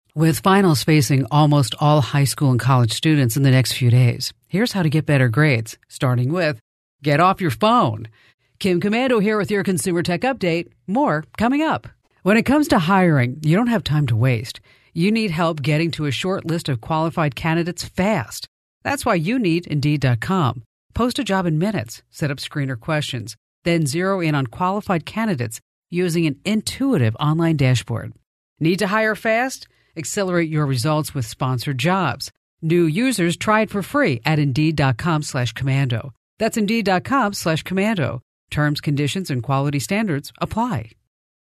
With finals facing almost all high school and college students in the next few days, here's how to get better grades, starting with get off your phone. Kim Komando here with your Consumer Tech Update. More coming up. When it comes to hiring, you don't have time to waste. You need help getting to a short list of qualified candidates fast. That's why you need Indeed.com. Post a job in minutes, set up screener questions, then zero in on qualified candidates using an intuitive online dashboard. Need to hire fast? Accelerate your results with sponsored jobs. New users try it for free at Indeed.com/commando. That's Indeed.com/commando. Terms, conditions, and quality standards apply.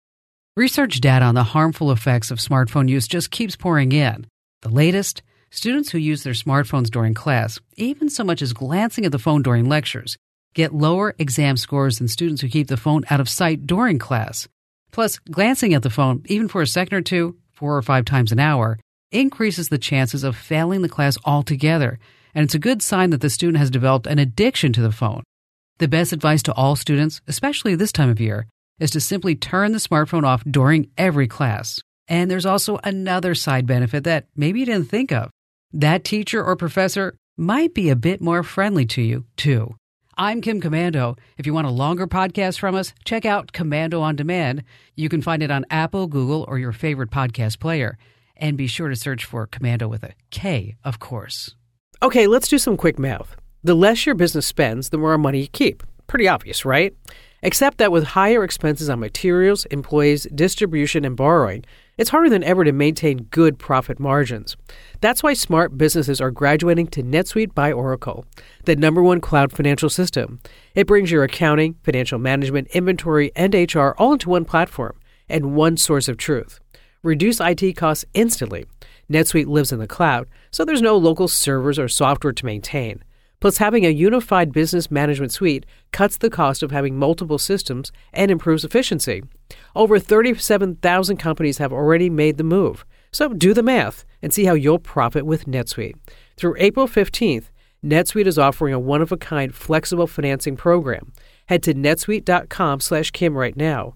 Research data on the harmful effects of smartphone use just keeps pouring in. The latest, students who use their smartphones during class, even so much as glancing at the phone during lectures, get lower exam scores than students who keep the phone out of sight during class. Plus, glancing at the phone, even for a second or two, 4 or 5 times an hour, increases the chances of failing the class altogether, and it's a good sign that the student has developed an addiction to the phone. The best advice to all students, especially this time of year, is to simply turn the smartphone off during every class. And there's also another side benefit that maybe you didn't think of. That teacher or professor might be a bit more friendly to you, too. I'm Kim Komando. If you want a longer podcast from us, check out Komando on Demand. You can find it on Apple, Google, or your favorite podcast player. And be sure to search for Komando with a K, of course. Okay, let's do some quick math. The less your business spends, the more money you keep. Pretty obvious, right? Except that with higher expenses on materials, employees, distribution, and borrowing, it's harder than ever to maintain good profit margins. That's why smart businesses are graduating to NetSuite by Oracle, the #1 cloud financial system. It brings your accounting, financial management, inventory, and HR all into one platform and one source of truth. Reduce IT costs instantly. NetSuite lives in the cloud, so there's no local servers or software to maintain. Plus, having a unified business management suite cuts the cost of having multiple systems and improves efficiency. Over 37,000 companies have already made the move. So do the math and see how you'll profit with NetSuite. Through April 15th, NetSuite is offering a one-of-a-kind flexible financing program. Head to netsuite.com/Kim right now.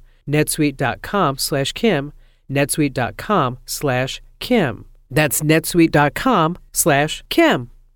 netsuite.com/Kim. netsuite.com/Kim. That's netsuite.com/Kim.